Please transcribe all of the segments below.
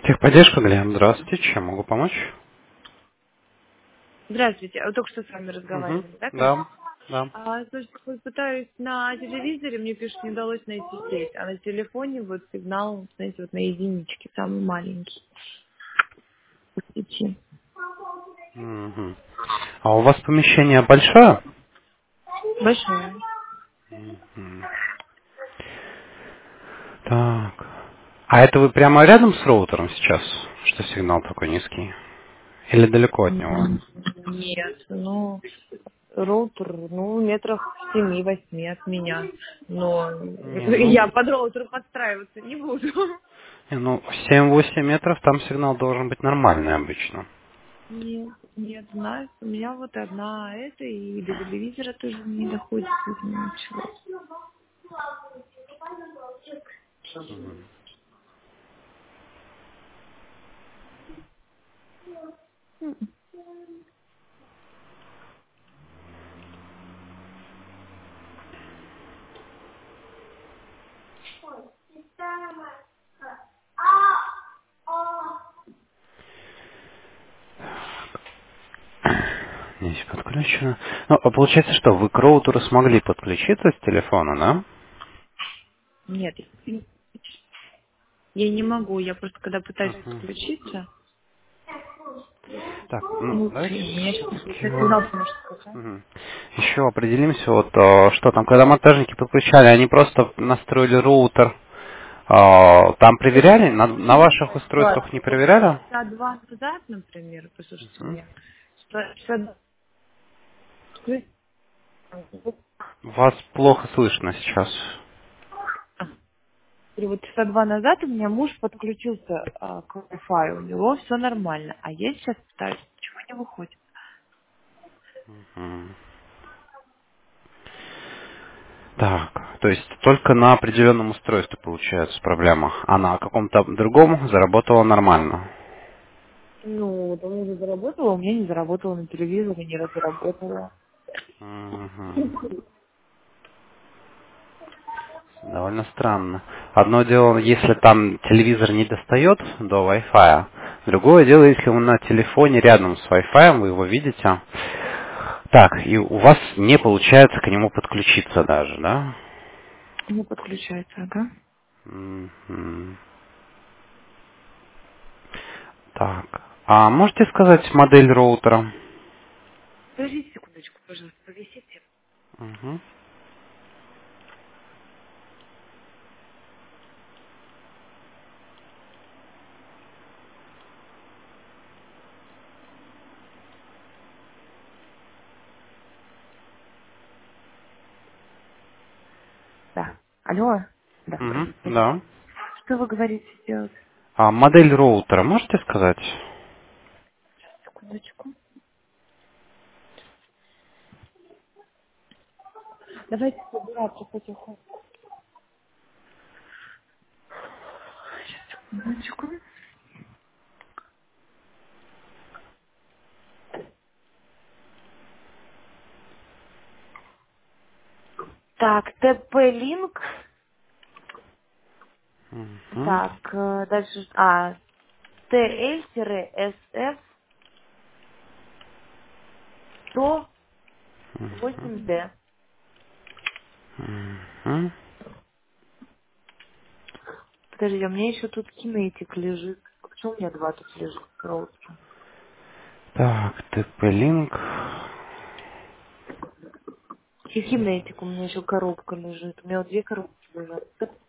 Техподдержка, Глеб, здравствуйте, чем могу помочь? Здравствуйте. А вы только что с вами Угу. разговаривали, да, кажется? Да, да. Слушайте, вот пытаюсь на телевизоре, мне пишут, не удалось найти сеть, а на телефоне вот сигнал, знаете, вот на единичке, самый маленький в сети. Угу. А у вас помещение большое? Большое. Мгм. Так. А это вы прямо рядом с роутером сейчас, что сигнал такой низкий? Или далеко от него? Нет, ну, роутер, ну, метрах 7-8 от меня. Но Не, ну, я под роутер подстраиваться не буду. ну 7-8 метров, там сигнал должен быть нормальный обычно. Нет, нет, знаешь, у меня вот одна это, и до телевизора тоже не доходит, ничего. Здесь подключено. Ну, а получается, что вы к роутеру смогли подключиться с телефона, да? Нет, я не могу. Я просто когда пытаюсь Мгм. подключиться, Так, ну, ну, давайте у меня сейчас все-таки вот сигнал, потому что скачать. еще определимся, вот что там, когда монтажники подключали, они просто настроили роутер, там проверяли, на ваших устройствах не Вот проверяли? часа два назад, например, послушайте Мгм. меня, часа Вас плохо слышно сейчас. и вот часа два назад у меня муж подключился к Wi-Fi, у него все нормально, а я сейчас пытаюсь, ничего не выходит. Мгм. Так, то есть только на определенном устройстве получается проблема, а на каком-то другом заработала нормально. Ну, вот он уже заработал, а у меня не заработало на телевизоре, не разработало. Мгм. Довольно странно. Одно дело, если там телевизор не достает до Wi-Fi. Другое дело, если он на телефоне рядом с Wi-Fi, вы его видите. Так, и у вас не получается к нему подключиться даже, да? Не подключается, ага. Мгм. Так. А можете сказать модель роутера? Подождите секундочку, пожалуйста, повисите. Мгм. Да. Алло? Да, Мгм. простите. Да. Что вы говорите сделать? А модель роутера можете сказать? Секундочку. Давайте собираться потихоньку. Секундочку. Так, TP-Link. Мгм. Так, дальше... TL-SF 108D. Мгм. Подожди, у меня еще тут кинетик лежит. Почему у меня два тут лежит роутера? Так, TP-Link. И кинетик у меня еще коробка лежит. У меня вот две коробки лежат.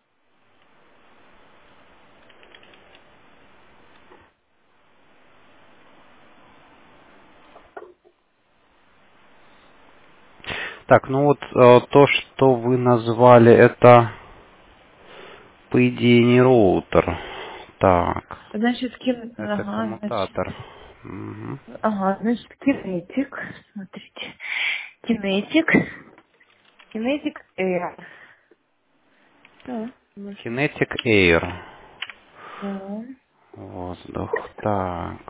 Так, ну вот то, что вы назвали, это, по идее, не роутер. Так, Значит, это Ага, значит... коммутатор. Мгм. Ага, значит, кинетик. Смотрите. Кинетик. Кинетик Air. Да, может. Kinetic Air. Да. Воздух. Так.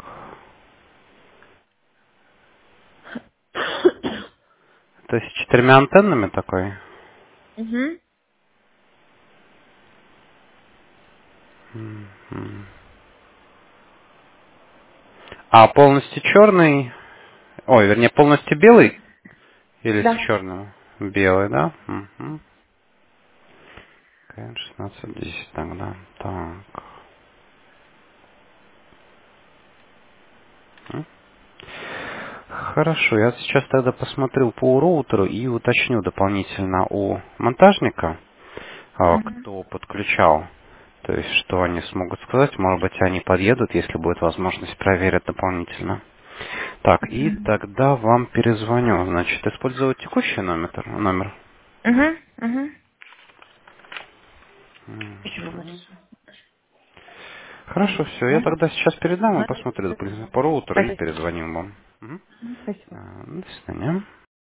То есть с четырьмя антеннами такой? Угу. Мгм. А полностью черный, ой, вернее, полностью белый или с Да. черным? Белый, да? Угу. КН 1610 тогда. Так. М. Хорошо, я сейчас тогда посмотрю по роутеру и уточню дополнительно у монтажника, Мгм. кто подключал. То есть, что они смогут сказать, может быть, они подъедут, если будет возможность, проверят дополнительно. Так, и Мгм. тогда вам перезвоню. Значит, использовать текущий номер. Мгм. Мгм. Спасибо Мгм. большое. Хорошо, все. Я Да? тогда сейчас передам и Ага. посмотрю дополнительно по роутеру и Спасибо. перезвоним вам. Мгм. Спасибо. До свидания.